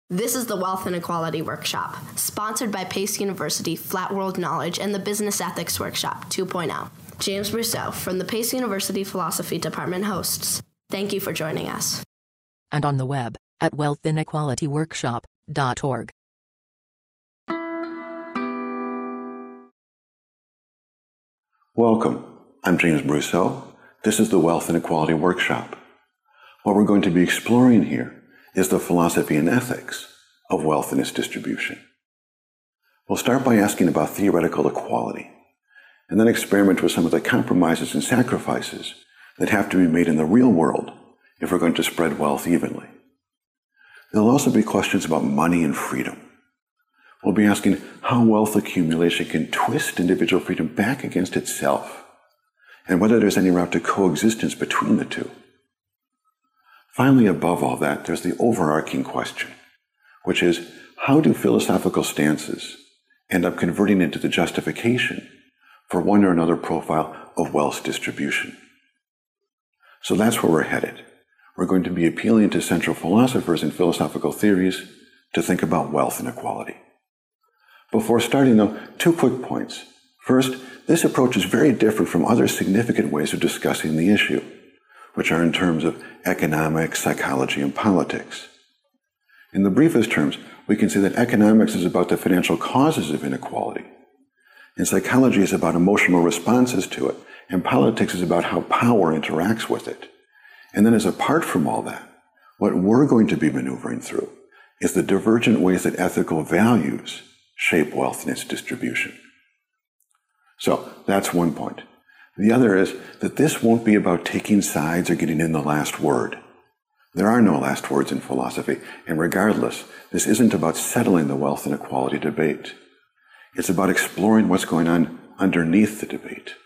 This is the Wealth Inequality Workshop, sponsored by Pace University Flat World Knowledge and the Business Ethics Workshop 2.0. James Brousseau from the Pace University Philosophy Department hosts. Thank you for joining us. And on the web at wealthinequalityworkshop.org. Welcome. I'm James Brousseau. This is the Wealth Inequality Workshop. What we're going to be exploring here is the philosophy and ethics of wealth and its distribution. We'll start by asking about theoretical equality, and then experiment with some of the compromises and sacrifices that have to be made in the real world if we're going to spread wealth evenly. There'll also be questions about money and freedom. We'll be asking how wealth accumulation can twist individual freedom back against itself, and whether there's any route to coexistence between the two. Finally, above all that, there's the overarching question, which is, how do philosophical stances end up converting into the justification for one or another profile of wealth's distribution? So that's where we're headed. We're going to be appealing to central philosophers and philosophical theories to think about wealth inequality. Before starting, though, two quick points. First, this approach is very different from other significant ways of discussing the issue, which are in terms of economics, psychology, and politics. In the briefest terms, we can say that economics is about the financial causes of inequality, and psychology is about emotional responses to it, and politics is about how power interacts with it. And then as apart from all that, what we're going to be maneuvering through is the divergent ways that ethical values shape wealth and its distribution. So that's one point. The other is that this won't be about taking sides or getting in the last word. There are no last words in philosophy, and regardless, this isn't about settling the wealth inequality debate. It's about exploring what's going on underneath the debate.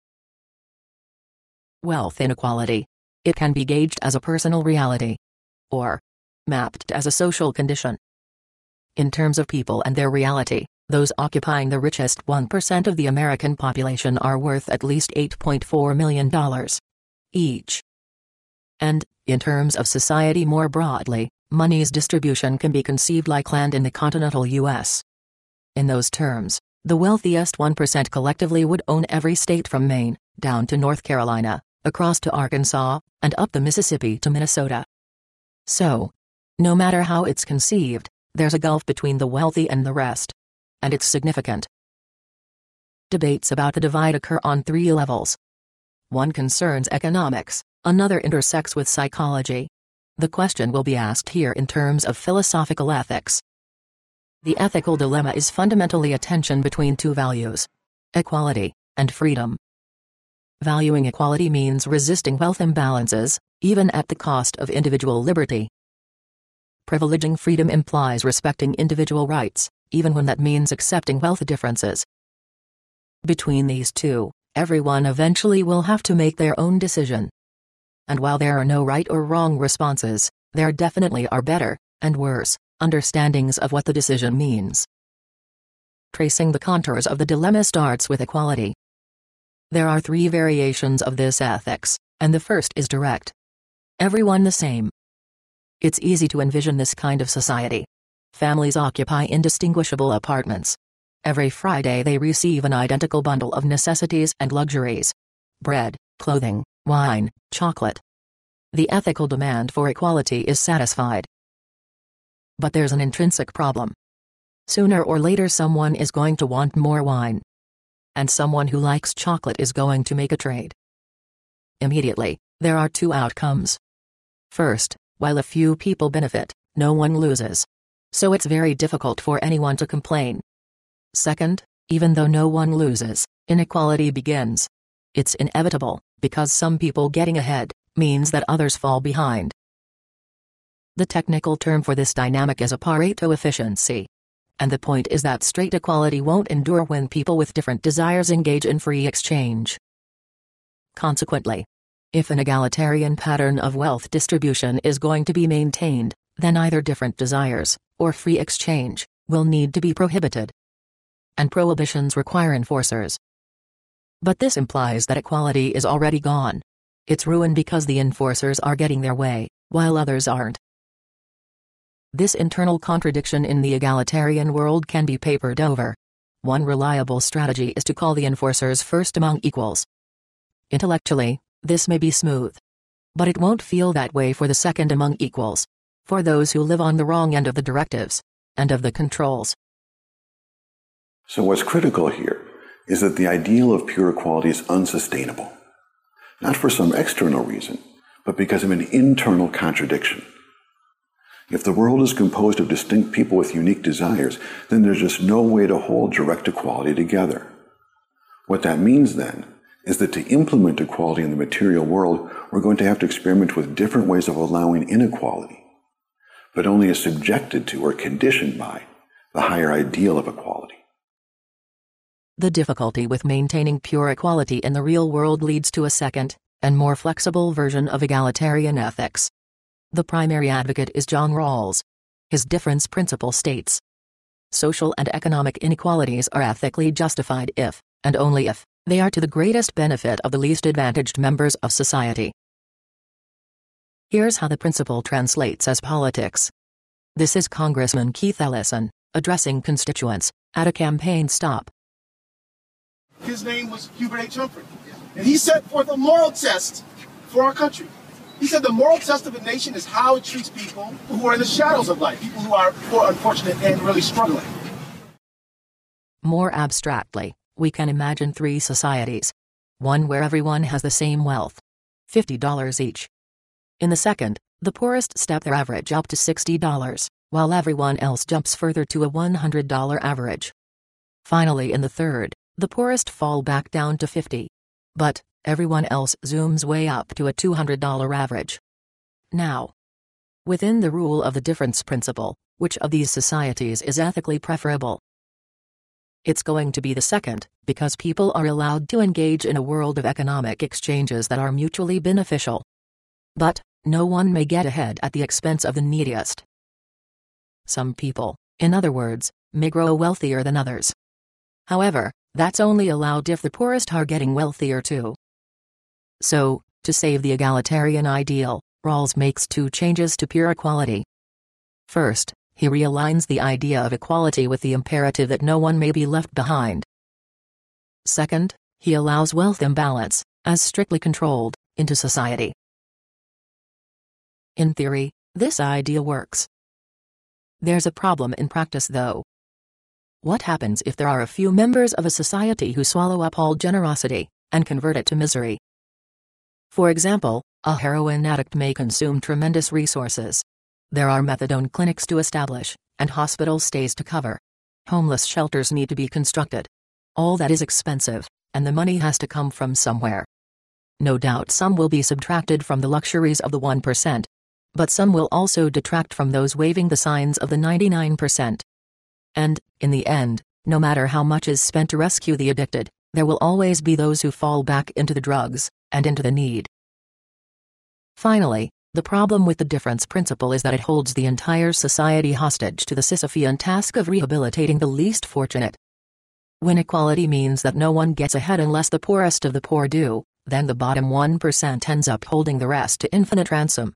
Wealth inequality. It can be gauged as a personal reality, or mapped as a social condition. In terms of people and their reality, those occupying the richest 1% of the American population are worth at least $8.4 million each. And, in terms of society more broadly, money's distribution can be conceived like land in the continental U.S. In those terms, the wealthiest 1% collectively would own every state from Maine, down to North Carolina, across to Arkansas, and up the Mississippi to Minnesota. So, no matter how it's conceived, there's a gulf between the wealthy and the rest. And it's significant. Debates about the divide occur on three levels. One concerns economics, another intersects with psychology. The question will be asked here in terms of philosophical ethics. The ethical dilemma is fundamentally a tension between two values: equality and freedom. Valuing equality means resisting wealth imbalances, even at the cost of individual liberty. Privileging freedom implies respecting individual rights, even when that means accepting wealth differences. Between these two, everyone eventually will have to make their own decision. And while there are no right or wrong responses, there definitely are better, and worse, understandings of what the decision means. Tracing the contours of the dilemma starts with equality. There are three variations of this ethics, and the first is direct. Everyone the same. It's easy to envision this kind of society. Families occupy indistinguishable apartments. Every Friday they receive an identical bundle of necessities and luxuries: bread, clothing, wine, chocolate. The ethical demand for equality is satisfied. But there's an intrinsic problem. Sooner or later someone is going to want more wine. And someone who likes chocolate is going to make a trade. Immediately, there are two outcomes. First, while a few people benefit, no one loses. So it's very difficult for anyone to complain. Second, even though no one loses, inequality begins. It's inevitable, because some people getting ahead means that others fall behind. The technical term for this dynamic is a Pareto efficiency. And the point is that straight equality won't endure when people with different desires engage in free exchange. Consequently, if an egalitarian pattern of wealth distribution is going to be maintained, then either different desires, or free exchange, will need to be prohibited. And prohibitions require enforcers. But this implies that equality is already gone. It's ruined because the enforcers are getting their way, while others aren't. This internal contradiction in the egalitarian world can be papered over. One reliable strategy is to call the enforcers first among equals. Intellectually, this may be smooth. But it won't feel that way for the second among equals. For those who live on the wrong end of the directives and of the controls. So what's critical here is that the ideal of pure equality is unsustainable. Not for some external reason, but because of an internal contradiction. If the world is composed of distinct people with unique desires, then there's just no way to hold direct equality together. What that means then is that to implement equality in the material world, we're going to have to experiment with different ways of allowing inequality, but only as subjected to or conditioned by the higher ideal of equality. The difficulty with maintaining pure equality in the real world leads to a second, and more flexible version of egalitarian ethics. The primary advocate is John Rawls. His difference principle states, social and economic inequalities are ethically justified if, and only if, they are to the greatest benefit of the least advantaged members of society. Here's how the principle translates as politics. This is Congressman Keith Ellison, addressing constituents, at a campaign stop. His name was Hubert H. Humphrey, and he set forth a moral test for our country. He said the moral test of a nation is how it treats people who are in the shadows of life, people who are poor, unfortunate, and really struggling. More abstractly, we can imagine three societies. One where everyone has the same wealth, $50 each. In the second, the poorest step their average up to $60, while everyone else jumps further to a $100 average. Finally, in the third, the poorest fall back down to $50. But everyone else zooms way up to a $200 average. Now, within the rule of the difference principle, which of these societies is ethically preferable? It's going to be the second, because people are allowed to engage in a world of economic exchanges that are mutually beneficial. But no one may get ahead at the expense of the neediest. Some people, in other words, may grow wealthier than others. However, that's only allowed if the poorest are getting wealthier too. So, to save the egalitarian ideal, Rawls makes two changes to pure equality. First, he realigns the idea of equality with the imperative that no one may be left behind. Second, he allows wealth imbalance, as strictly controlled, into society. In theory, this idea works. There's a problem in practice though. What happens if there are a few members of a society who swallow up all generosity, and convert it to misery? For example, a heroin addict may consume tremendous resources. There are methadone clinics to establish, and hospital stays to cover. Homeless shelters need to be constructed. All that is expensive, and the money has to come from somewhere. No doubt some will be subtracted from the luxuries of the 1%. But some will also detract from those waving the signs of the 99%. And, in the end, no matter how much is spent to rescue the addicted, there will always be those who fall back into the drugs, and into the need. Finally, the problem with the difference principle is that it holds the entire society hostage to the Sisyphean task of rehabilitating the least fortunate. When equality means that no one gets ahead unless the poorest of the poor do, then the bottom 1% ends up holding the rest to infinite ransom.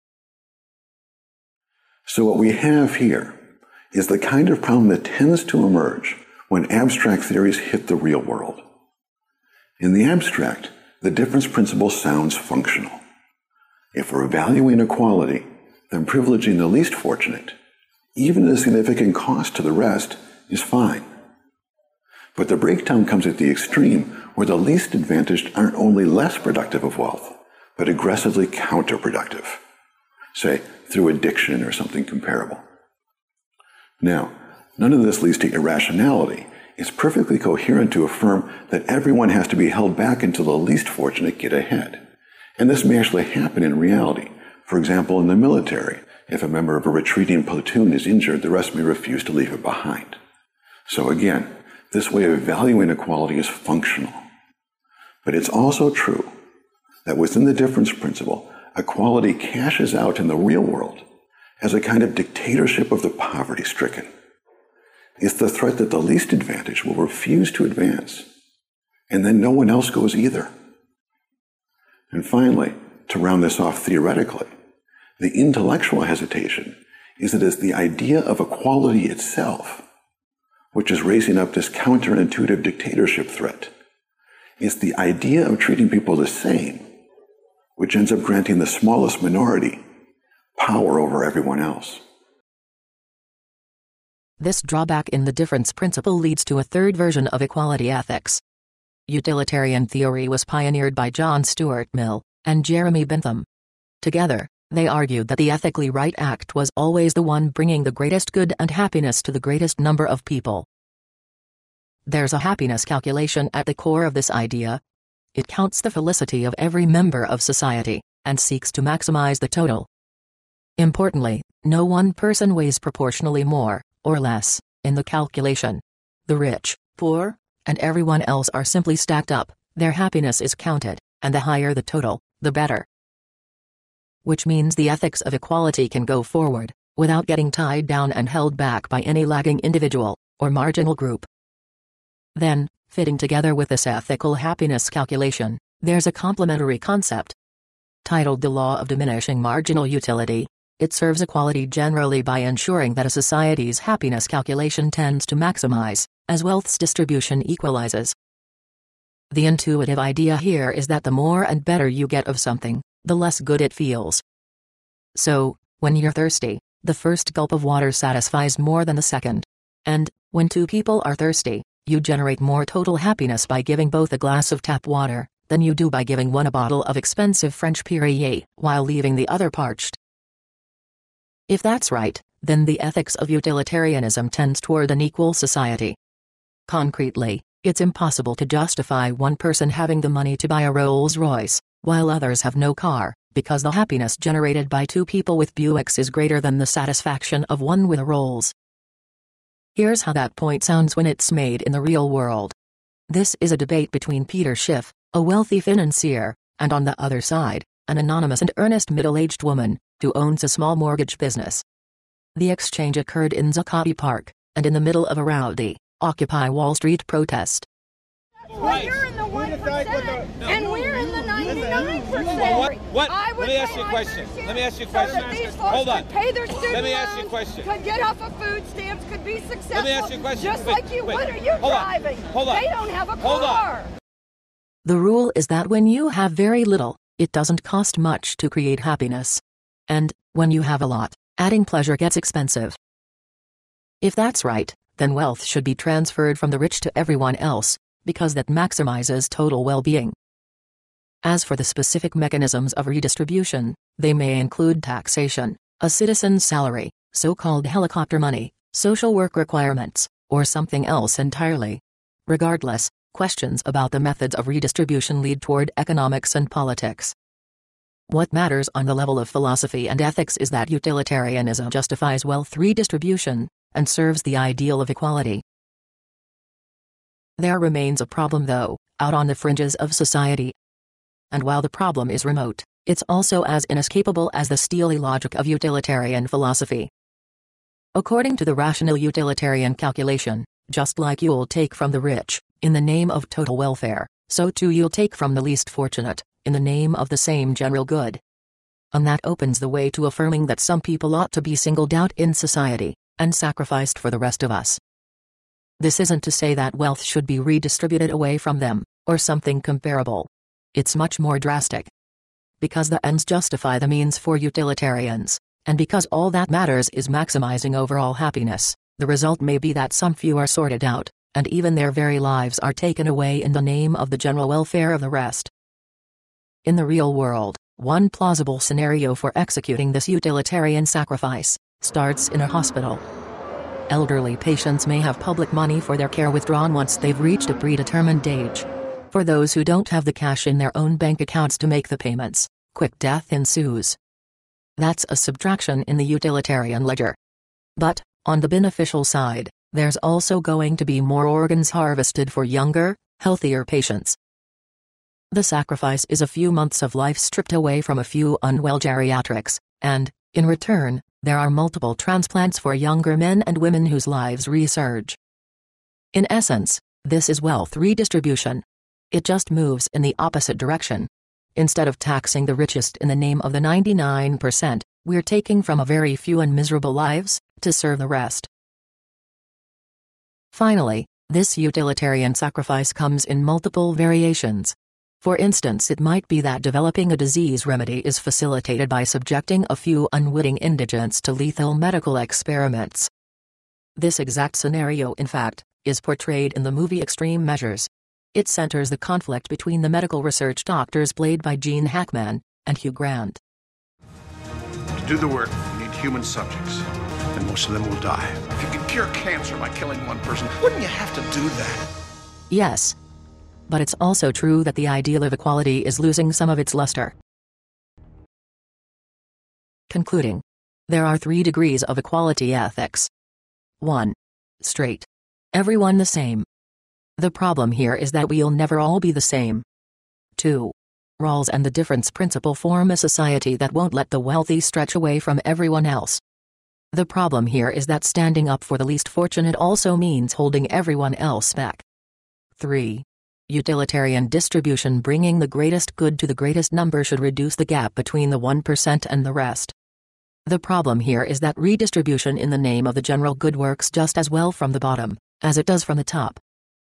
So what we have here is the kind of problem that tends to emerge when abstract theories hit the real world. In the abstract, the difference principle sounds functional. If we're evaluating equality, then privileging the least fortunate, even at a significant cost to the rest, is fine. But the breakdown comes at the extreme where the least advantaged aren't only less productive of wealth, but aggressively counterproductive, say through addiction or something comparable. Now, none of this leads to irrationality. It's perfectly coherent to affirm that everyone has to be held back until the least fortunate get ahead. And this may actually happen in reality. For example, in the military, if a member of a retreating platoon is injured, the rest may refuse to leave it behind. So again, this way of evaluating equality is functional. But it's also true that within the difference principle, equality cashes out in the real world as a kind of dictatorship of the poverty-stricken. It's the threat that the least advantaged will refuse to advance, and then no one else goes either. And finally, to round this off theoretically, the intellectual hesitation is it is the idea of equality itself which is raising up this counterintuitive dictatorship threat. It's the idea of treating people the same which ends up granting the smallest minority power over everyone else. This drawback in the difference principle leads to a third version of equality ethics. Utilitarian theory was pioneered by John Stuart Mill and Jeremy Bentham. Together, they argued that the ethically right act was always the one bringing the greatest good and happiness to the greatest number of people. There's a happiness calculation at the core of this idea. It counts the felicity of every member of society, and seeks to maximize the total. Importantly, no one person weighs proportionally more, or less, in the calculation. The rich, poor, and everyone else are simply stacked up, their happiness is counted, and the higher the total, the better. Which means the ethics of equality can go forward, without getting tied down and held back by any lagging individual, or marginal group. Then, fitting together with this ethical happiness calculation, there's a complementary concept. Titled the Law of Diminishing Marginal Utility, it serves equality generally by ensuring that a society's happiness calculation tends to maximize, as wealth's distribution equalizes. The intuitive idea here is that the more and better you get of something, the less good it feels. So, when you're thirsty, the first gulp of water satisfies more than the second. And, when two people are thirsty, you generate more total happiness by giving both a glass of tap water than you do by giving one a bottle of expensive French Perrier while leaving the other parched. If that's right, then the ethics of utilitarianism tends toward an equal society. Concretely, it's impossible to justify one person having the money to buy a Rolls-Royce, while others have no car, because the happiness generated by two people with Buicks is greater than the satisfaction of one with a Rolls. Here's how that point sounds when it's made in the real world. This is a debate between Peter Schiff, a wealthy financier, and on the other side, an anonymous and earnest middle-aged woman, who owns a small mortgage business. The exchange occurred in Zuccotti Park, and in the middle of a rowdy, Occupy Wall Street protest. Well, you're in the 1%, and we're in the 99%. What? Let me ask you a question. Hold on. Could pay their student Let me ask you a loans, question. Could get off of food stamps, could be successful. Let me ask you a question. Just Wait, like you. wait. What are you Hold on. driving? Hold on. They don't have a Hold on. car. The rule is that when you have very little, it doesn't cost much to create happiness. And, when you have a lot, adding pleasure gets expensive. If that's right, then wealth should be transferred from the rich to everyone else, because that maximizes total well-being. As for the specific mechanisms of redistribution, they may include taxation, a citizen's salary, so-called helicopter money, social work requirements, or something else entirely. Regardless, questions about the methods of redistribution lead toward economics and politics. What matters on the level of philosophy and ethics is that utilitarianism justifies wealth redistribution, and serves the ideal of equality. There remains a problem though, out on the fringes of society. And while the problem is remote, it's also as inescapable as the steely logic of utilitarian philosophy. According to the rational utilitarian calculation, just like you'll take from the rich, in the name of total welfare, so too you'll take from the least fortunate, in the name of the same general good. And that opens the way to affirming that some people ought to be singled out in society, and sacrificed for the rest of us. This isn't to say that wealth should be redistributed away from them, or something comparable. It's much more drastic. Because the ends justify the means for utilitarians, and because all that matters is maximizing overall happiness, the result may be that some few are sorted out, and even their very lives are taken away in the name of the general welfare of the rest. In the real world, one plausible scenario for executing this utilitarian sacrifice starts in a hospital. Elderly patients may have public money for their care withdrawn once they've reached a predetermined age. For those who don't have the cash in their own bank accounts to make the payments, quick death ensues. That's a subtraction in the utilitarian ledger. But, on the beneficial side, there's also going to be more organs harvested for younger, healthier patients. The sacrifice is a few months of life stripped away from a few unwell geriatrics, and, in return, there are multiple transplants for younger men and women whose lives resurge. In essence, this is wealth redistribution. It just moves in the opposite direction. Instead of taxing the richest in the name of the 99%, We're taking from a very few and miserable lives to serve the rest. Finally, this utilitarian sacrifice comes in multiple variations. For instance, it might be that developing a disease remedy is facilitated by subjecting a few unwitting indigents to lethal medical experiments. This exact scenario, in fact, is portrayed in the movie Extreme Measures. It centers the conflict between the medical research doctors played by Gene Hackman and Hugh Grant. To do the work, we need human subjects, and most of them will die. If you could cure cancer by killing one person, wouldn't you have to do that? Yes. But it's also true that the ideal of equality is losing some of its luster. Concluding. There are 3 degrees of equality ethics. 1. Straight. Everyone the same. The problem here is that we'll never all be the same. 2. Rawls and the difference principle form a society that won't let the wealthy stretch away from everyone else. The problem here is that standing up for the least fortunate also means holding everyone else back. 3. Utilitarian distribution, bringing the greatest good to the greatest number, should reduce the gap between the 1% and the rest. The problem here is that redistribution in the name of the general good works just as well from the bottom as it does from the top.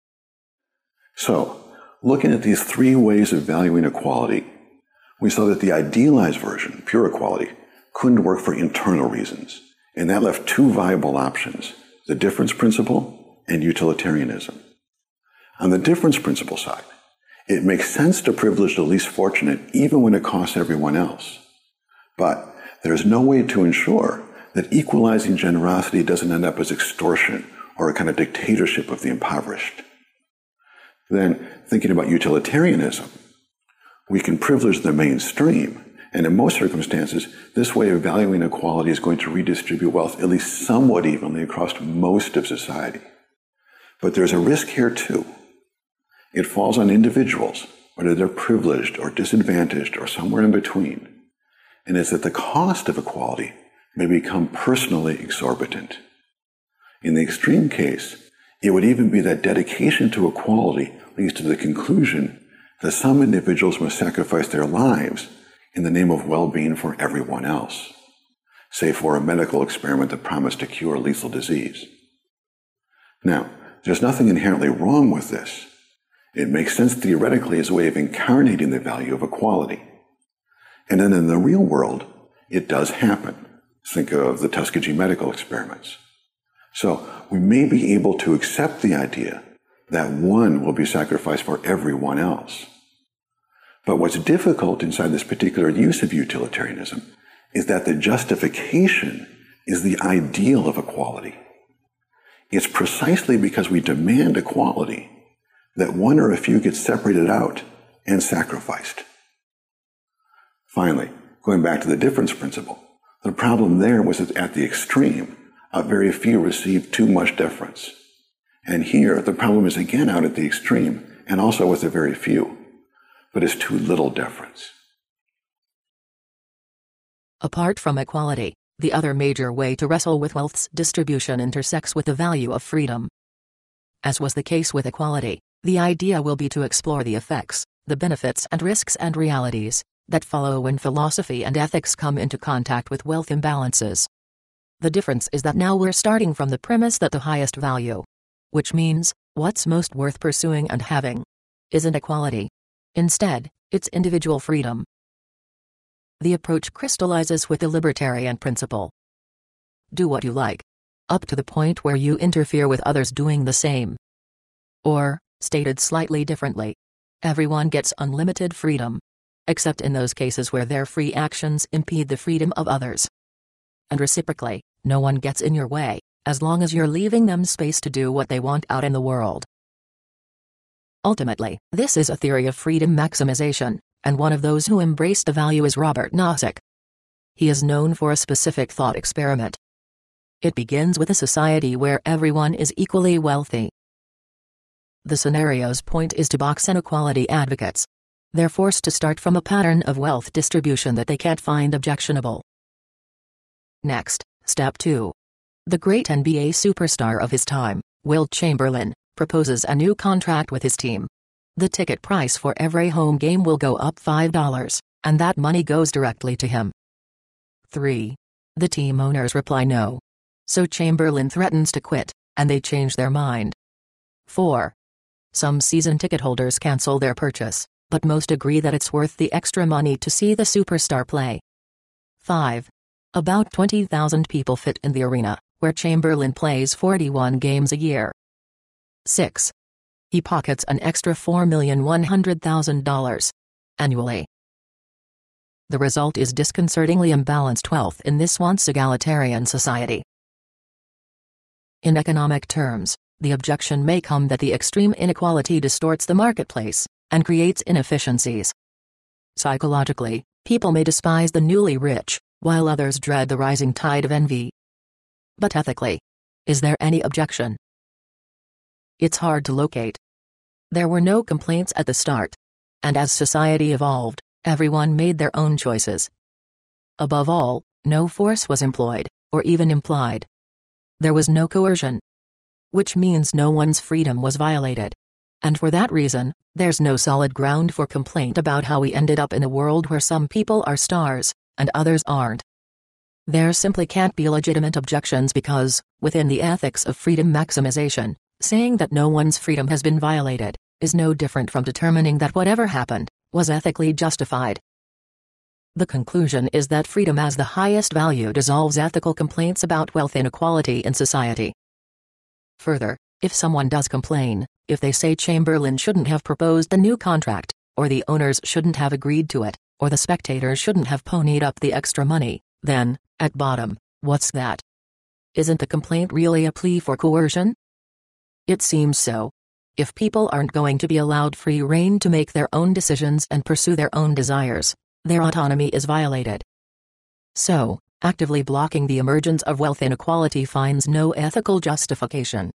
So, looking at these 3 ways of valuing equality, we saw that the idealized version, pure equality, couldn't work for internal reasons, and that left 2 viable options: the difference principle and utilitarianism. On the difference principle side, it makes sense to privilege the least fortunate even when it costs everyone else. But there's no way to ensure that equalizing generosity doesn't end up as extortion or a kind of dictatorship of the impoverished. Then, thinking about utilitarianism, we can privilege the mainstream, and in most circumstances, this way of valuing equality is going to redistribute wealth at least somewhat evenly across most of society. But there's a risk here too. It falls on individuals, whether they're privileged or disadvantaged or somewhere in between, and it's that the cost of equality may become personally exorbitant. In the extreme case, it would even be that dedication to equality leads to the conclusion that some individuals must sacrifice their lives in the name of well-being for everyone else, say for a medical experiment that promised to cure lethal disease. Now, there's nothing inherently wrong with this. It makes sense theoretically as a way of incarnating the value of equality. And then in the real world, it does happen. Think of the Tuskegee medical experiments. So we may be able to accept the idea that one will be sacrificed for everyone else. But what's difficult inside this particular use of utilitarianism is that the justification is the ideal of equality. It's precisely because we demand equality that one or a few get separated out and sacrificed. Finally, going back to the difference principle, the problem there was that at the extreme, a very few received too much deference. And here, the problem is again out at the extreme, and also with a very few, but it's too little deference. Apart from equality, the other major way to wrestle with wealth's distribution intersects with the value of freedom. As was the case with equality, the idea will be to explore the effects, the benefits and risks and realities that follow when philosophy and ethics come into contact with wealth imbalances. The difference is that now we're starting from the premise that the highest value, which means what's most worth pursuing and having, isn't equality. Instead, it's individual freedom. The approach crystallizes with the libertarian principle. Do what you like, up to the point where you interfere with others doing the same. Or, stated slightly differently, everyone gets unlimited freedom, except in those cases where their free actions impede the freedom of others. And reciprocally, no one gets in your way, as long as you're leaving them space to do what they want out in the world. Ultimately, this is a theory of freedom maximization, and one of those who embrace the value is Robert Nozick. He is known for a specific thought experiment. It begins with a society where everyone is equally wealthy. The scenario's point is to box inequality advocates. They're forced to start from a pattern of wealth distribution that they can't find objectionable. Next, step 2. The great NBA superstar of his time, Wilt Chamberlain, proposes a new contract with his team. The ticket price for every home game will go up $5, and that money goes directly to him. 3. The team owners reply no. So Chamberlain threatens to quit, and they change their mind. 4. Some season ticket holders cancel their purchase, but most agree that it's worth the extra money to see the superstar play. 5. About 20,000 people fit in the arena, where Chamberlain plays 41 games a year. 6. He pockets an extra $4,100,000 annually. The result is disconcertingly imbalanced wealth in this once egalitarian society. In economic terms, the objection may come that the extreme inequality distorts the marketplace and creates inefficiencies. Psychologically, people may despise the newly rich, while others dread the rising tide of envy. But ethically, is there any objection? It's hard to locate. There were no complaints at the start. And as society evolved, everyone made their own choices. Above all, no force was employed, or even implied. There was no coercion. Which means no one's freedom was violated. And for that reason, there's no solid ground for complaint about how we ended up in a world where some people are stars, and others aren't. There simply can't be legitimate objections because, within the ethics of freedom maximization, saying that no one's freedom has been violated is no different from determining that whatever happened was ethically justified. The conclusion is that freedom as the highest value dissolves ethical complaints about wealth inequality in society. Further, if someone does complain, if they say Chamberlain shouldn't have proposed the new contract, or the owners shouldn't have agreed to it, or the spectators shouldn't have ponied up the extra money, then, at bottom, what's that? Isn't the complaint really a plea for coercion? It seems so. If people aren't going to be allowed free rein to make their own decisions and pursue their own desires, their autonomy is violated. So, actively blocking the emergence of wealth inequality finds no ethical justification.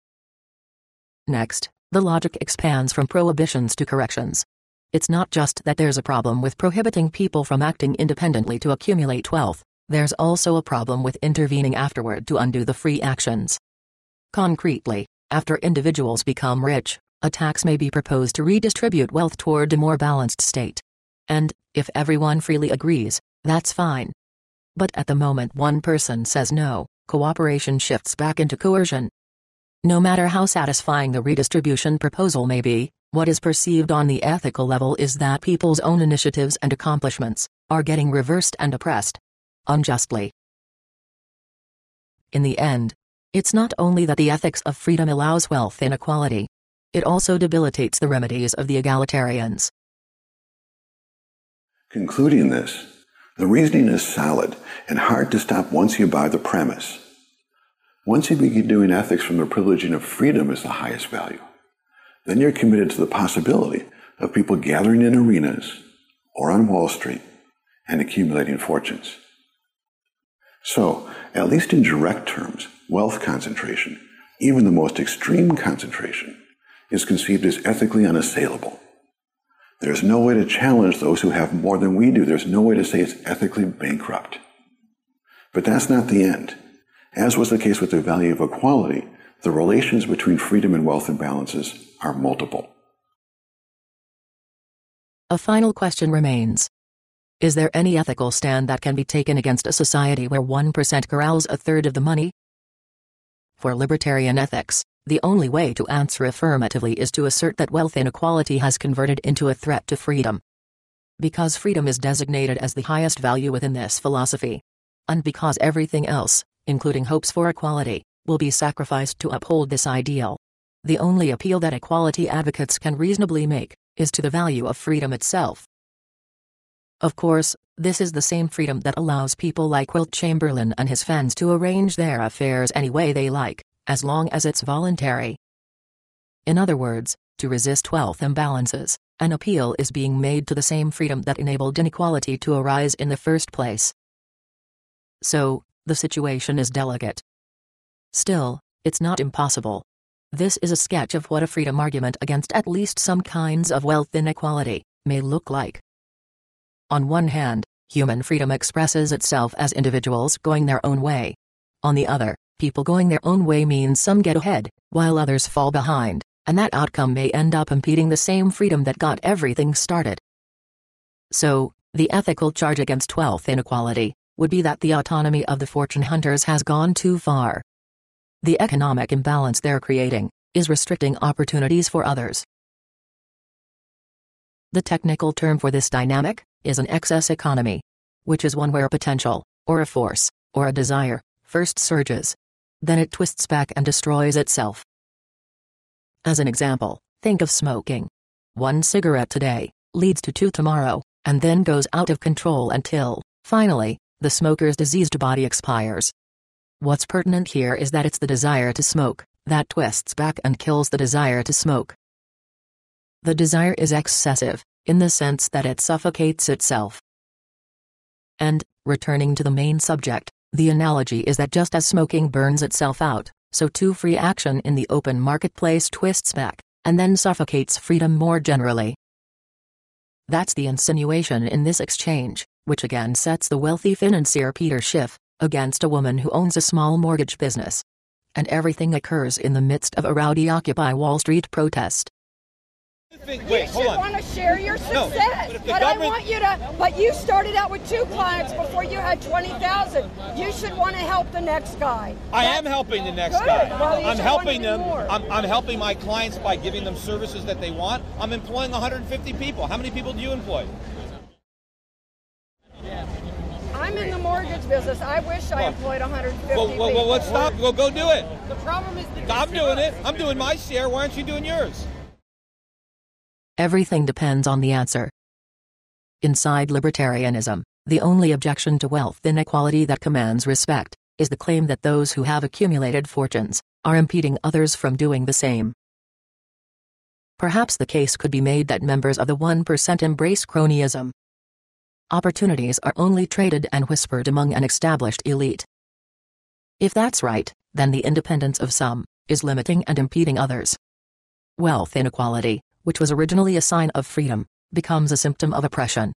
Next, the logic expands from prohibitions to corrections. It's not just that there's a problem with prohibiting people from acting independently to accumulate wealth, there's also a problem with intervening afterward to undo the free actions. Concretely, after individuals become rich, a tax may be proposed to redistribute wealth toward a more balanced state. And, if everyone freely agrees, that's fine. But at the moment one person says no, cooperation shifts back into coercion. No matter how satisfying the redistribution proposal may be, what is perceived on the ethical level is that people's own initiatives and accomplishments are getting reversed and oppressed. Unjustly. In the end, it's not only that the ethics of freedom allows wealth inequality. It also debilitates the remedies of the egalitarians. Concluding this, the reasoning is solid and hard to stop once you buy the premise. Once you begin doing ethics from the privileging of freedom as the highest value, then you're committed to the possibility of people gathering in arenas or on Wall Street and accumulating fortunes. So, at least in direct terms, wealth concentration, even the most extreme concentration, is conceived as ethically unassailable. There's no way to challenge those who have more than we do. There's no way to say it's ethically bankrupt. But that's not the end. As was the case with the value of equality, the relations between freedom and wealth imbalances are multiple. A final question remains. Is there any ethical stand that can be taken against a society where 1% corrals a third of the money? For libertarian ethics, the only way to answer affirmatively is to assert that wealth inequality has converted into a threat to freedom. Because freedom is designated as the highest value within this philosophy. And because everything else, including hopes for equality, will be sacrificed to uphold this ideal. The only appeal that equality advocates can reasonably make is to the value of freedom itself. Of course, this is the same freedom that allows people like Wilt Chamberlain and his fans to arrange their affairs any way they like, as long as it's voluntary. In other words, to resist wealth imbalances, an appeal is being made to the same freedom that enabled inequality to arise in the first place. So, the situation is delicate. Still, it's not impossible. This is a sketch of what a freedom argument against at least some kinds of wealth inequality may look like. On one hand, human freedom expresses itself as individuals going their own way. On the other, people going their own way means some get ahead, while others fall behind, and that outcome may end up impeding the same freedom that got everything started. So, the ethical charge against wealth inequality would be that the autonomy of the fortune hunters has gone too far. The economic imbalance they're creating is restricting opportunities for others. The technical term for this dynamic is an excess economy, which is one where potential, or a force, or a desire, first surges. Then it twists back and destroys itself. As an example, think of smoking. 1 cigarette today leads to 2 tomorrow, and then goes out of control until, finally, the smoker's diseased body expires. What's pertinent here is that it's the desire to smoke that twists back and kills the desire to smoke. The desire is excessive, in the sense that it suffocates itself. And, returning to the main subject, the analogy is that just as smoking burns itself out, so too free action in the open marketplace twists back, and then suffocates freedom more generally. That's the insinuation in this exchange, which again sets the wealthy financier Peter Schiff against a woman who owns a small mortgage business. And everything occurs in the midst of a rowdy Occupy Wall Street protest. You should want to share your success, but I want you to. But you started out with 2 clients before you had 20,000. You should want to help the next guy. I am helping the next guy. I'm helping them. I'm helping my clients by giving them services that they want. I'm employing 150 people. How many people do you employ? I'm in the mortgage business. I wish I employed 150 people. Well, let's stop. Go do it. The problem is I'm doing it. I'm doing my share. Why aren't you doing yours? Everything depends on the answer. Inside libertarianism, the only objection to wealth inequality that commands respect is the claim that those who have accumulated fortunes are impeding others from doing the same. Perhaps the case could be made that members of the 1% embrace cronyism. Opportunities are only traded and whispered among an established elite. If that's right, then the independence of some is limiting and impeding others. Wealth inequality, which was originally a sign of freedom, becomes a symptom of oppression.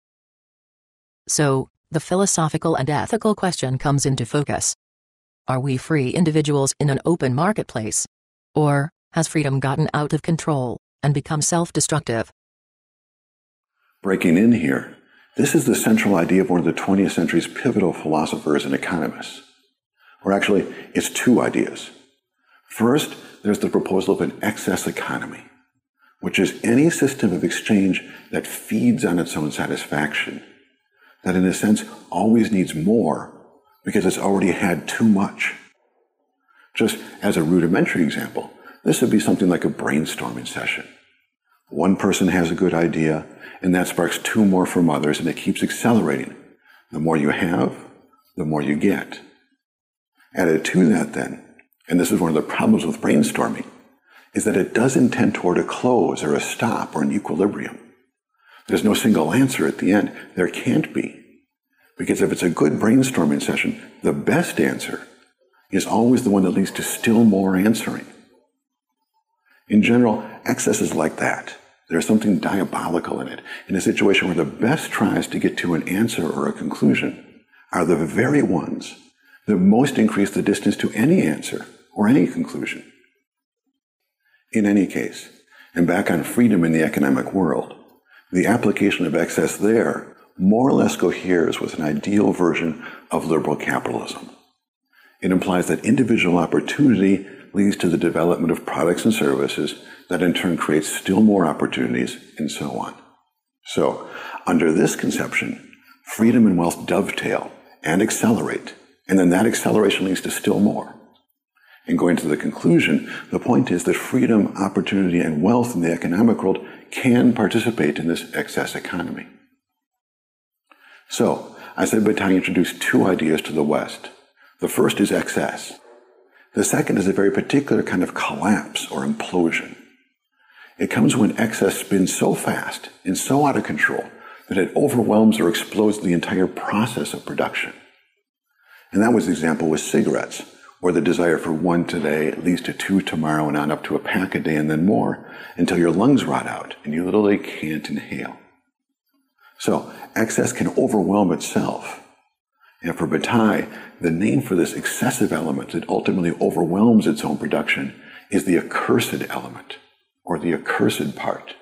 So, the philosophical and ethical question comes into focus. Are we free individuals in an open marketplace? Or, has freedom gotten out of control and become self-destructive? Breaking in here, this is the central idea of one of the 20th century's pivotal philosophers and economists. Or actually, it's 2 ideas. First, there's the proposal of an excess economy, which is any system of exchange that feeds on its own satisfaction, that in a sense always needs more because it's already had too much. Just as a rudimentary example, this would be something like a brainstorming session. One person has a good idea, and that sparks 2 more from others, and it keeps accelerating. The more you have, the more you get. Added to that then, and this is one of the problems with brainstorming, is that it doesn't tend toward a close or a stop or an equilibrium. There's no single answer at the end. There can't be. Because if it's a good brainstorming session, the best answer is always the one that leads to still more answering. In general, excess is like that. There's something diabolical in it, in a situation where the best tries to get to an answer or a conclusion are the very ones that most increase the distance to any answer or any conclusion. In any case, and back on freedom in the economic world, the application of excess there more or less coheres with an ideal version of liberal capitalism. It implies that individual opportunity leads to the development of products and services that in turn creates still more opportunities, and so on. So, under this conception, freedom and wealth dovetail and accelerate, and then that acceleration leads to still more. And going to the conclusion, the point is that freedom, opportunity, and wealth in the economic world can participate in this excess economy. So, I said Bataille introduced 2 ideas to the West. The first is excess. The second is a very particular kind of collapse or implosion. It comes when excess spins so fast and so out of control that it overwhelms or explodes the entire process of production. And that was the example with cigarettes, where the desire for 1 today leads to 2 tomorrow and on up to a pack a day and then more, until your lungs rot out and you literally can't inhale. So, excess can overwhelm itself. And for Bataille, the name for this excessive element that ultimately overwhelms its own production is the accursed element, or the accursed part.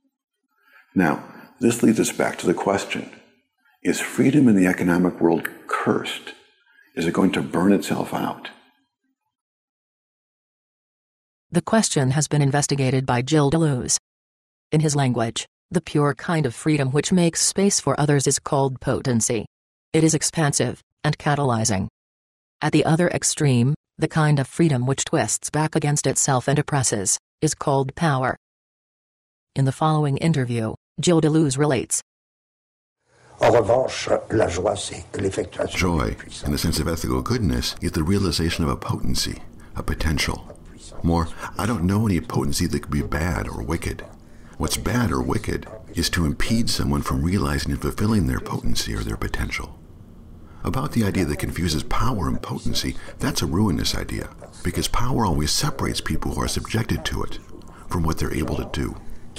Now, this leads us back to the question, is freedom in the economic world cursed? Is it going to burn itself out? The question has been investigated by Gilles Deleuze. In his language, the pure kind of freedom which makes space for others is called potency. It is expansive and catalyzing. At the other extreme, the kind of freedom which twists back against itself and oppresses is called power. In the following interview, Gilles Deleuze relates. Joy, in the sense of ethical goodness, is the realization of a potency, a potential. More, I don't know any potency that could be bad or wicked. What's bad or wicked is to impede someone from realizing and fulfilling their potency or their potential. About the idea that confuses power and potency, that's a ruinous idea, because power always separates people who are subjected to it from what they're able to do.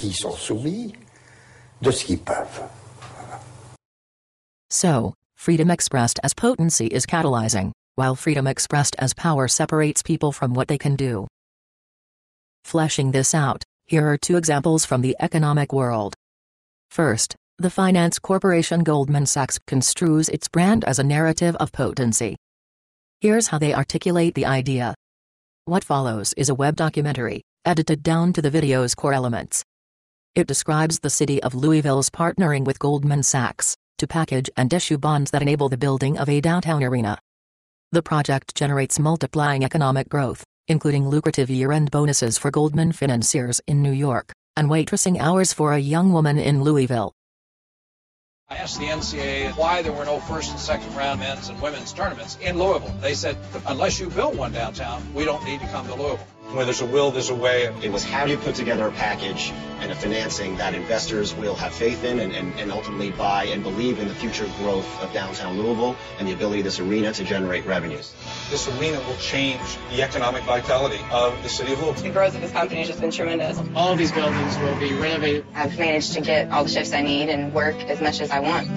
So, freedom expressed as potency is catalyzing, while freedom expressed as power separates people from what they can do. Fleshing this out, here are two examples from the economic world. First, the finance corporation Goldman Sachs construes its brand as a narrative of potency. Here's how they articulate the idea. What follows is a web documentary, edited down to the video's core elements. It describes the city of Louisville's partnering with Goldman Sachs to package and issue bonds that enable the building of a downtown arena. The project generates multiplying economic growth, including lucrative year-end bonuses for Goldman financiers in New York, and waitressing hours for a young woman in Louisville. I asked the NCAA why there were no first and second round men's and women's tournaments in Louisville. They said, unless you build one downtown, we don't need to come to Louisville. Where there's a will, there's a way. It was how do you put together a package and a financing that investors will have faith in and ultimately buy and believe in the future growth of downtown Louisville and the ability of this arena to generate revenues. This arena will change the economic vitality of the city of Louisville. The growth of this company has just been tremendous. All of these buildings will be renovated. I've managed to get all the shifts I need and work as much as I want.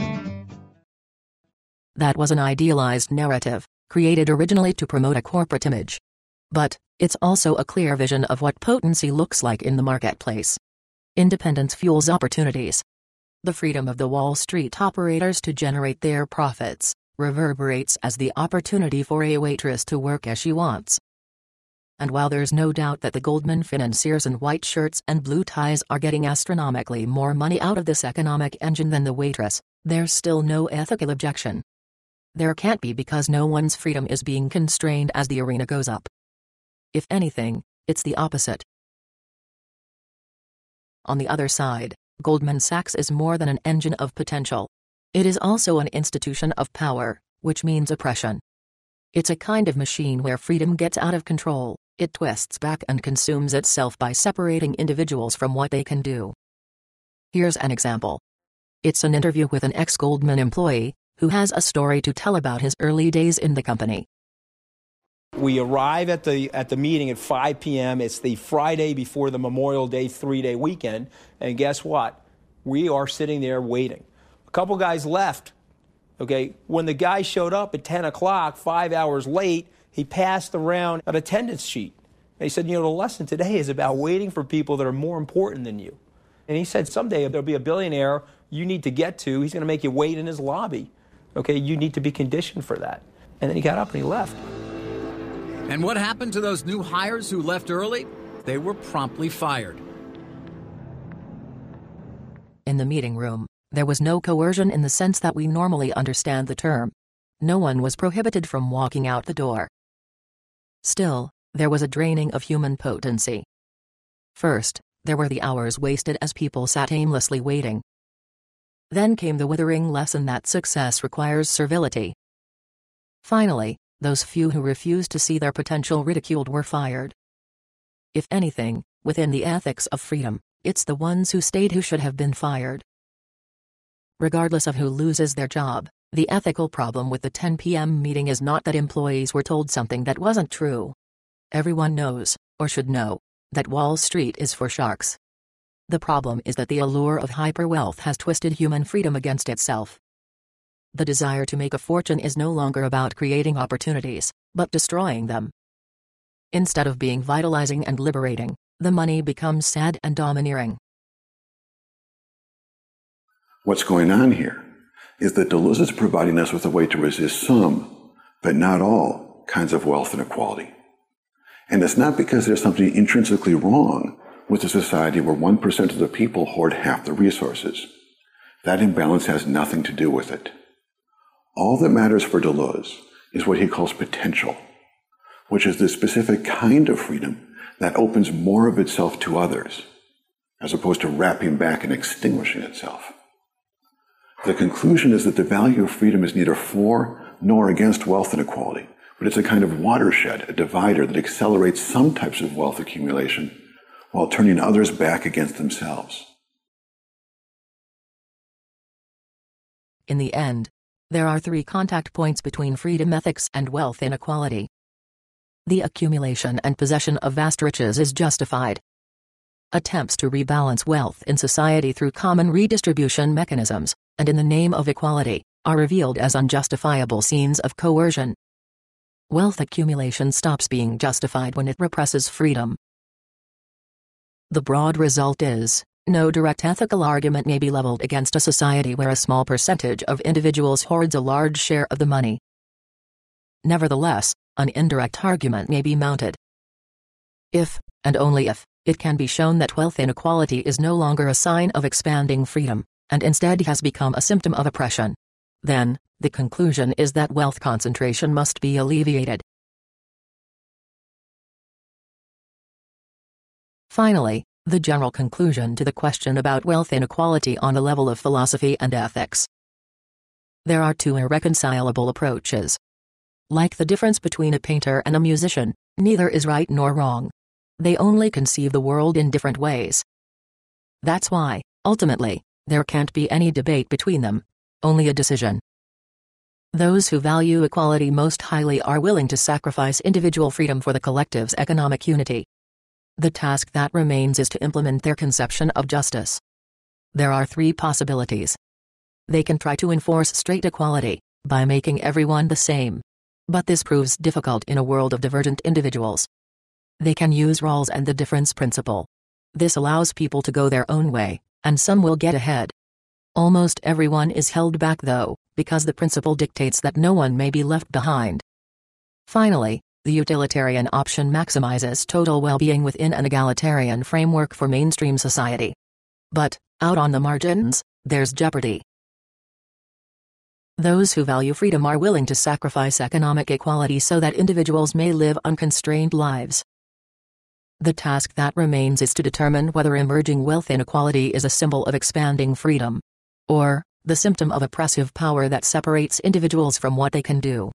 That was an idealized narrative, created originally to promote a corporate image. But it's also a clear vision of what potency looks like in the marketplace. Independence fuels opportunities. The freedom of the Wall Street operators to generate their profits reverberates as the opportunity for a waitress to work as she wants. And while there's no doubt that the Goldman financiers in white shirts and blue ties are getting astronomically more money out of this economic engine than the waitress, there's still no ethical objection. There can't be, because no one's freedom is being constrained as the arena goes up. If anything, it's the opposite. On the other side, Goldman Sachs is more than an engine of potential. It is also an institution of power, which means oppression. It's a kind of machine where freedom gets out of control. It twists back and consumes itself by separating individuals from what they can do. Here's an example. It's an interview with an ex-Goldman employee who has a story to tell about his early days in the company. We arrive at the meeting at 5 p.m. It's the Friday before the Memorial Day 3-day weekend, and guess what? We are sitting there waiting. A couple guys left. Okay, when the guy showed up at 10 o'clock, 5 hours late, he passed around an attendance sheet. And he said, the lesson today is about waiting for people that are more important than you. And he said, someday there'll be a billionaire you need to get to. He's going to make you wait in his lobby. Okay, you need to be conditioned for that. And then he got up and he left. And what happened to those new hires who left early? They were promptly fired. In the meeting room, there was no coercion in the sense that we normally understand the term. No one was prohibited from walking out the door. Still, there was a draining of human potency. First, there were the hours wasted as people sat aimlessly waiting. Then came the withering lesson that success requires servility. Finally, those few who refused to see their potential ridiculed were fired. If anything, within the ethics of freedom, it's the ones who stayed who should have been fired. Regardless of who loses their job, the ethical problem with the 10 p.m. meeting is not that employees were told something that wasn't true. Everyone knows, or should know, that Wall Street is for sharks. The problem is that the allure of hyperwealth has twisted human freedom against itself. The desire to make a fortune is no longer about creating opportunities, but destroying them. Instead of being vitalizing and liberating, the money becomes sad and domineering. What's going on here is that Deleuze is providing us with a way to resist some, but not all, kinds of wealth inequality. And it's not because there's something intrinsically wrong with a society where 1% of the people hoard half the resources. That imbalance has nothing to do with it. All that matters for Deleuze is what he calls potential, which is the specific kind of freedom that opens more of itself to others, as opposed to wrapping back and extinguishing itself. The conclusion is that the value of freedom is neither for nor against wealth inequality, but it's a kind of watershed, a divider that accelerates some types of wealth accumulation while turning others back against themselves. In the end, there are 3 contact points between freedom ethics and wealth inequality. The accumulation and possession of vast riches is justified. Attempts to rebalance wealth in society through common redistribution mechanisms, and in the name of equality, are revealed as unjustifiable scenes of coercion. Wealth accumulation stops being justified when it represses freedom. The broad result is, no direct ethical argument may be leveled against a society where a small percentage of individuals hoards a large share of the money. Nevertheless, an indirect argument may be mounted. If, and only if, it can be shown that wealth inequality is no longer a sign of expanding freedom, and instead has become a symptom of oppression, then, the conclusion is that wealth concentration must be alleviated. Finally, the general conclusion to the question about wealth inequality on the level of philosophy and ethics. There are 2 irreconcilable approaches. Like the difference between a painter and a musician, neither is right nor wrong. They only conceive the world in different ways. That's why, ultimately, there can't be any debate between them, only a decision. Those who value equality most highly are willing to sacrifice individual freedom for the collective's economic unity. The task that remains is to implement their conception of justice. There are 3 possibilities. They can try to enforce straight equality, by making everyone the same. But this proves difficult in a world of divergent individuals. They can use Rawls and the difference principle. This allows people to go their own way, and some will get ahead. Almost everyone is held back though, because the principle dictates that no one may be left behind. Finally, the utilitarian option maximizes total well-being within an egalitarian framework for mainstream society. But, out on the margins, there's jeopardy. Those who value freedom are willing to sacrifice economic equality so that individuals may live unconstrained lives. The task that remains is to determine whether emerging wealth inequality is a symbol of expanding freedom, or the symptom of oppressive power that separates individuals from what they can do.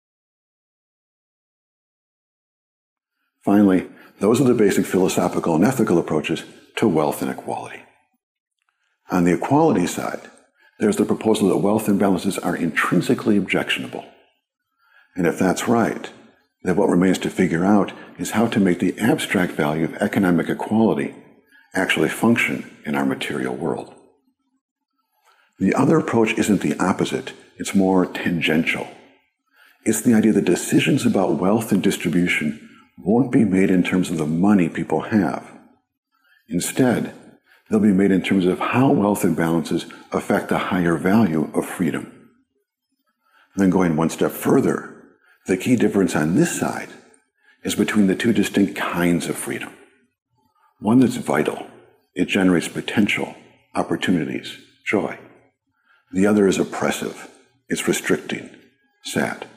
Finally, those are the basic philosophical and ethical approaches to wealth inequality. On the equality side, there's the proposal that wealth imbalances are intrinsically objectionable. And if that's right, then what remains to figure out is how to make the abstract value of economic equality actually function in our material world. The other approach isn't the opposite, it's more tangential. It's the idea that decisions about wealth and distribution won't be made in terms of the money people have. Instead, they'll be made in terms of how wealth imbalances affect the higher value of freedom. And then going one step further, the key difference on this side is between the 2 distinct kinds of freedom. One that's vital, it generates potential, opportunities, joy. The other is oppressive, it's restricting, sad.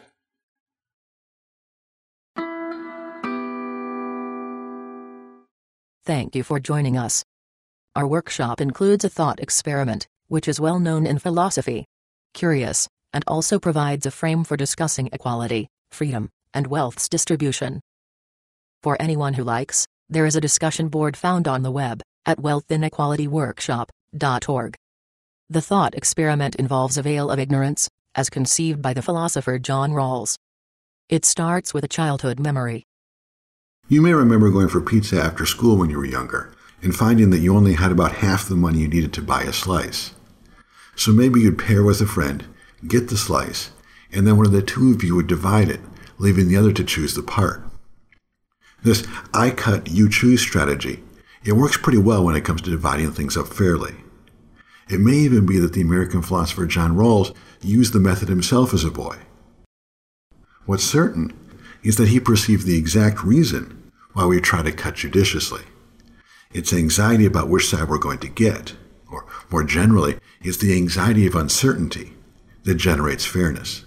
Thank you for joining us. Our workshop includes a thought experiment, which is well known in philosophy, curious, and also provides a frame for discussing equality, freedom, and wealth's distribution. For anyone who likes, there is a discussion board found on the web, at wealthinequalityworkshop.org. The thought experiment involves a veil of ignorance, as conceived by the philosopher John Rawls. It starts with a childhood memory. You may remember going for pizza after school when you were younger, and finding that you only had about half the money you needed to buy a slice. So maybe you'd pair with a friend, get the slice, and then one of the 2 of you would divide it, leaving the other to choose the part. This I cut, you choose strategy, it works pretty well when it comes to dividing things up fairly. It may even be that the American philosopher John Rawls used the method himself as a boy. What's certain is that he perceived the exact reason why we try to cut judiciously. It's anxiety about which side we're going to get, or more generally, it's the anxiety of uncertainty that generates fairness.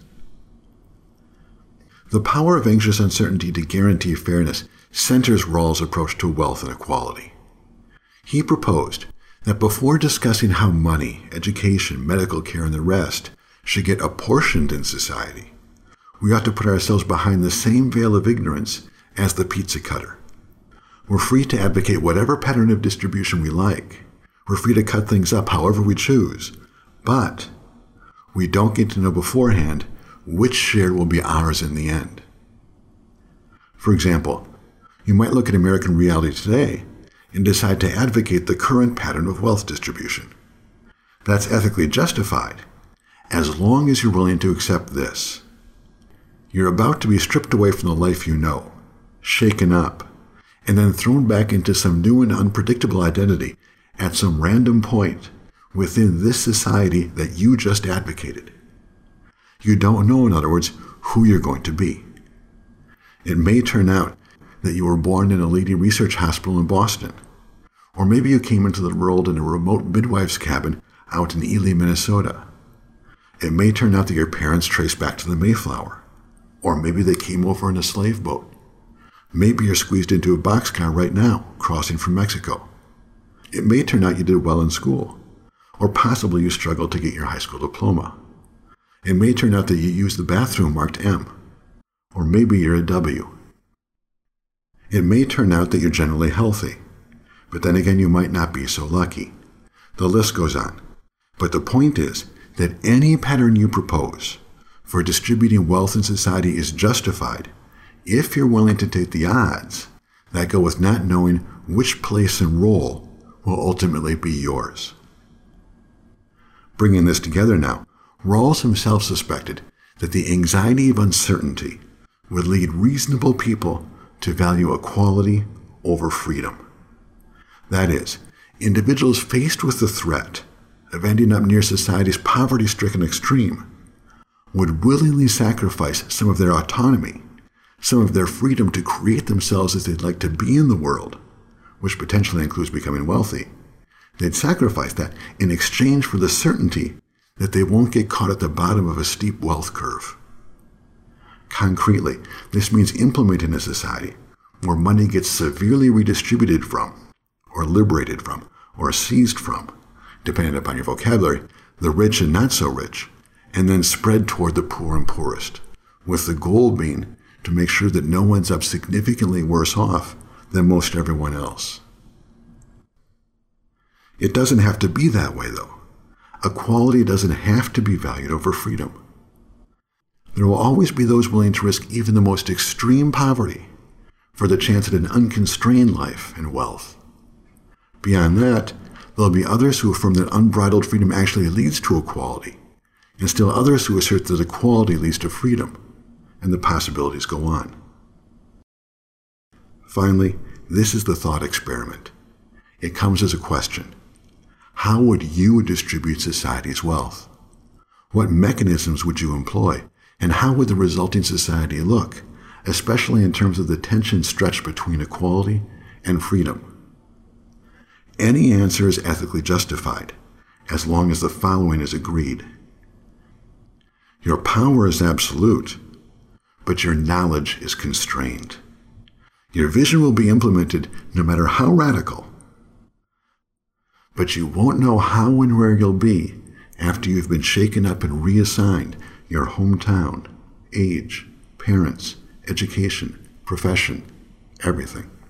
The power of anxious uncertainty to guarantee fairness centers Rawls' approach to wealth and equality. He proposed that before discussing how money, education, medical care, and the rest should get apportioned in society, we ought to put ourselves behind the same veil of ignorance as the pizza cutter. We're free to advocate whatever pattern of distribution we like. We're free to cut things up however we choose. But we don't get to know beforehand which share will be ours in the end. For example, you might look at American reality today and decide to advocate the current pattern of wealth distribution. That's ethically justified, as long as you're willing to accept this. You're about to be stripped away from the life you know, shaken up, and then thrown back into some new and unpredictable identity at some random point within this society that you just advocated. You don't know, in other words, who you're going to be. It may turn out that you were born in a leading research hospital in Boston, or maybe you came into the world in a remote midwife's cabin out in Ely, Minnesota. It may turn out that your parents trace back to the Mayflower, or maybe they came over in a slave boat. Maybe you're squeezed into a boxcar right now, crossing from Mexico. It may turn out you did well in school, or possibly you struggled to get your high school diploma. It may turn out that you used the bathroom marked M, or maybe you're a W. It may turn out that you're generally healthy, but then again you might not be so lucky. The list goes on. But the point is that any pattern you propose for distributing wealth in society is justified if you're willing to take the odds that go with not knowing which place and role will ultimately be yours. Bringing this together now, Rawls himself suspected that the anxiety of uncertainty would lead reasonable people to value equality over freedom. That is, individuals faced with the threat of ending up near society's poverty-stricken extreme would willingly sacrifice some of their autonomy, some of their freedom to create themselves as they'd like to be in the world, which potentially includes becoming wealthy. They'd sacrifice that in exchange for the certainty that they won't get caught at the bottom of a steep wealth curve. Concretely, this means implementing a society where money gets severely redistributed from, or liberated from, or seized from, depending upon your vocabulary, the rich and not so rich, and then spread toward the poor and poorest, with the goal being to make sure that no one's up significantly worse off than most everyone else. It doesn't have to be that way, though. Equality doesn't have to be valued over freedom. There will always be those willing to risk even the most extreme poverty for the chance at an unconstrained life and wealth. Beyond that, there'll be others who affirm that unbridled freedom actually leads to equality, and still others who assert that equality leads to freedom, and the possibilities go on. Finally, this is the thought experiment. It comes as a question. How would you distribute society's wealth? What mechanisms would you employ, and how would the resulting society look, especially in terms of the tension stretched between equality and freedom? Any answer is ethically justified, as long as the following is agreed. Your power is absolute, but your knowledge is constrained. Your vision will be implemented no matter how radical, but you won't know how and where you'll be after you've been shaken up and reassigned your hometown, age, parents, education, profession, everything.